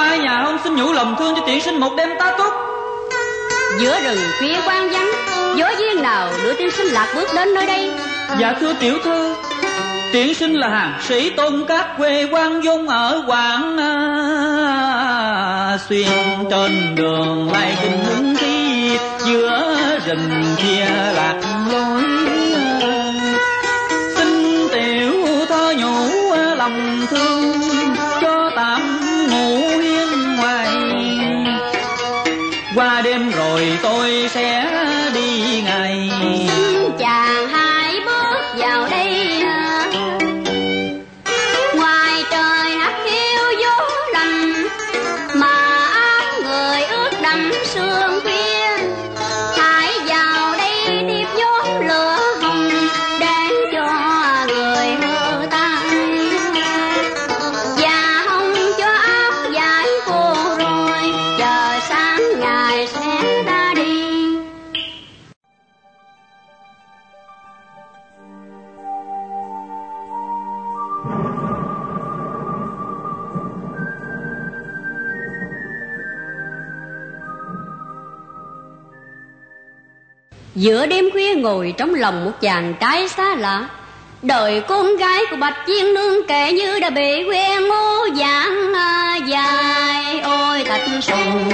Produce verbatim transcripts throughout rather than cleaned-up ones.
qua nhà ông xin nhủ lòng thương cho tiện sinh một đêm tá túc. Giữa rừng khuya quang vắng, gió duyên nào đưa tiên sinh lạc bước đến nơi đây? Dạ thưa tiểu thư, tiện sinh là hàng sĩ Tôn Cát, quê quan vốn ở Quảng Xuyên. Trên đường lai kinh hướng thi, giữa rừng kia lạc lối. Xin tiểu thơ nhủ lòng thương, cho tạm ngủ hiên ngoài. Qua đêm rồi tôi sẽ đi ngày. Xin chàng hai bước vào đây, ngoài trời nát khiêu gió lạnh, mà áo người ướt đẫm sương khuya. Hãy vào đây tiếp gió lửa hồng, để cho người hơ tan. Và hồng cho áo dài cô rồi, chờ sáng ngày sẽ ra đi. Giữa đêm khuya ngồi trong lòng một chàng trai xa lạ, đời con gái của Bạch Chiên Nương kể như đã bị quen ngô dáng dài. Ôi thạch sùng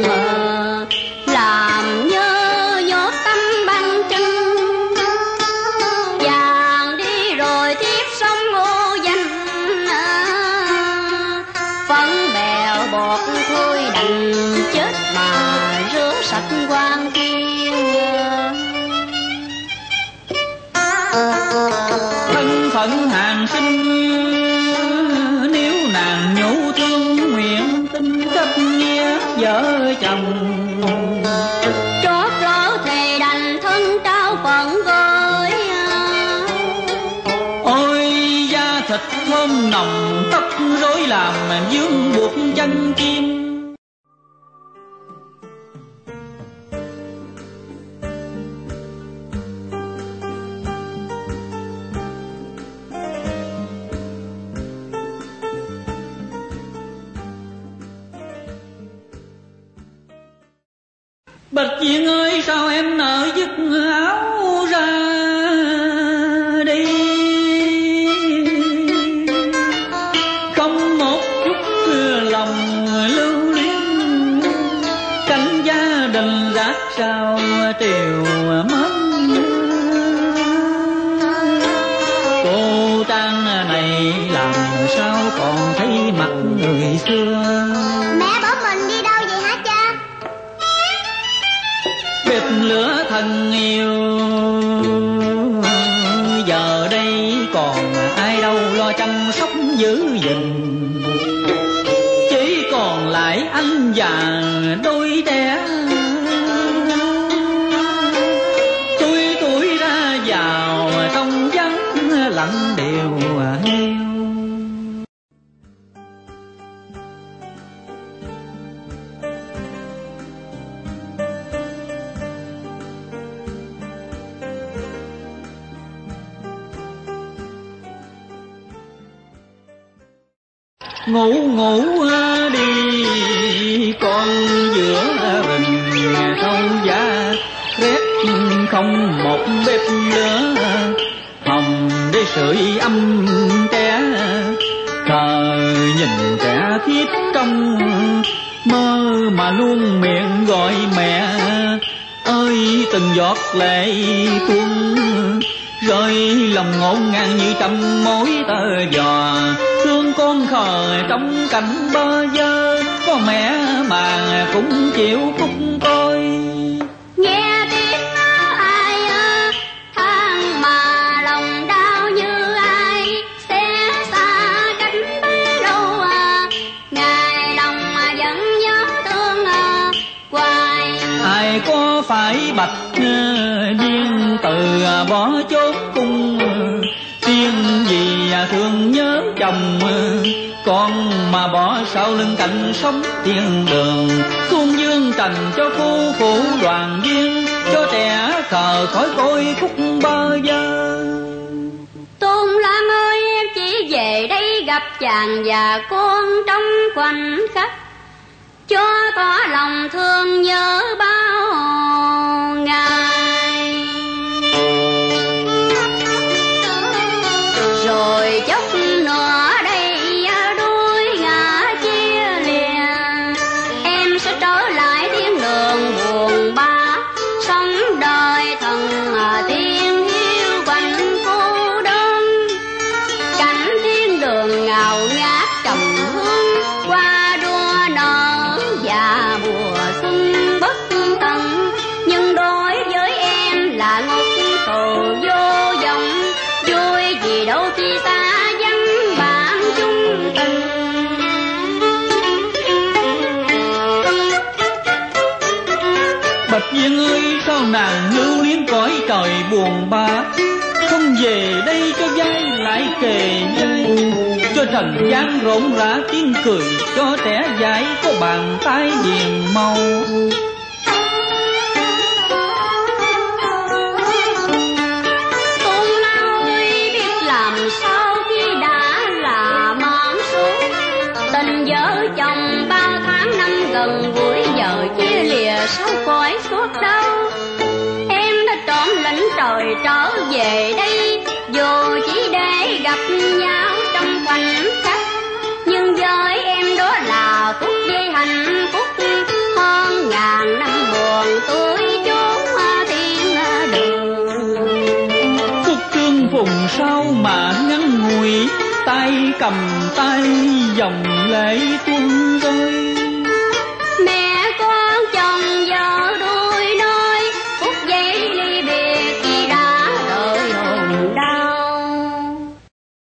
làm nhớ nhớ tâm băng chân, chàng đi rồi tiếp sông ô danh. Phấn bèo bọt thôi đành chết mà rửa sạch quan kia. Thân phận hàng sinh, nếu nàng nhủ thương nguyện tin kết nghĩa vợ chồng. Trót lỡ thề đành thân trao phận với. Ôi da thịt thơm nồng, tóc rối làm dương buộc chân chim. Bạch Diện ơi, sao em nỡ dứt áo ra đi, không một chút lòng lưu luyến. Cảnh gia đình rác sao triều mến, cô Trang này làm sao còn thấy mặt người xưa. Mẹ bỏ mình đi đâu vậy hả cha? Bếp lửa thân yêu, giờ đây còn ai đâu lo chăm sóc giữ gìn. Chỉ còn lại anh già đôi trẻ, tuổi tuổi ra vào trong vắng lạnh điều hiu. Ngủ ngủ đi con giữa rừng sâu giá, rét không một bếp lửa hồng để sưởi ấm trẻ. Khờ nhìn trẻ thiết trong mơ mà luôn miệng gọi mẹ ơi. Từng giọt lệ tuôn rơi lòng ngổn ngang như trăm mối tơ giò. Thương con khờ trong cảnh bơ vơ, có mẹ mà cũng chịu khúc coi. Nghe tiếng ai than mà lòng đau như ai, sẽ xa cách bấy lâu. Ngày lòng vẫn nhớ thương hoài. Ai có phải Bạch điên từ bỏ chốt cung, riêng vì thương nhớ chồng con mà bỏ sau lưng cảnh sống thiên đường. Tuôn dương trần cho phu phụ đoàn viên, cho trẻ khờ khỏi côi khúc bơ vơ. Tôn Lan ơi, em chỉ về đây gặp chàng và con trong khoảnh khắc. có lòng thương nhớ bao ngày. Rồi chốc nữa đây đuôi ngã chia lìa, em sẽ trở lại thiên đường buồn bã, sống đời thần tiên hiu quạnh cô đơn. Cảnh thiên đường ngào ngát trầm hương, qua đua nở và mùa xuân bất tận. Nhưng đối với em là ngục tù vô vọng, vui vì đâu khi xa vắng bạn chung tình. Bạch Viên ơi, sao nàng lưu luyến cõi trời buồn bã, không về đây cho vai lại kề vai, cho trần gian rộn rã tiếng cười, cho trẻ dại có bàn tay điền màu. Tôn ơi, biết làm sao khi đã là mòn xuống, tình vợ chồng bao tháng năm gần gũi, giờ chia lìa sao cõi suốt đâu. Em đã trộm lĩnh trời trở về đây, dù chỉ để gặp nhau trong khoảnh khắc, nhưng với em đó là phút giây hạnh phúc, hơn ngàn năm buồn tuổi chốn thiên đường. Khúc tương vùng sao mà ngắn ngủi, tay cầm tay dòng lệ tuôn rơi. Mẹ con chồng vợ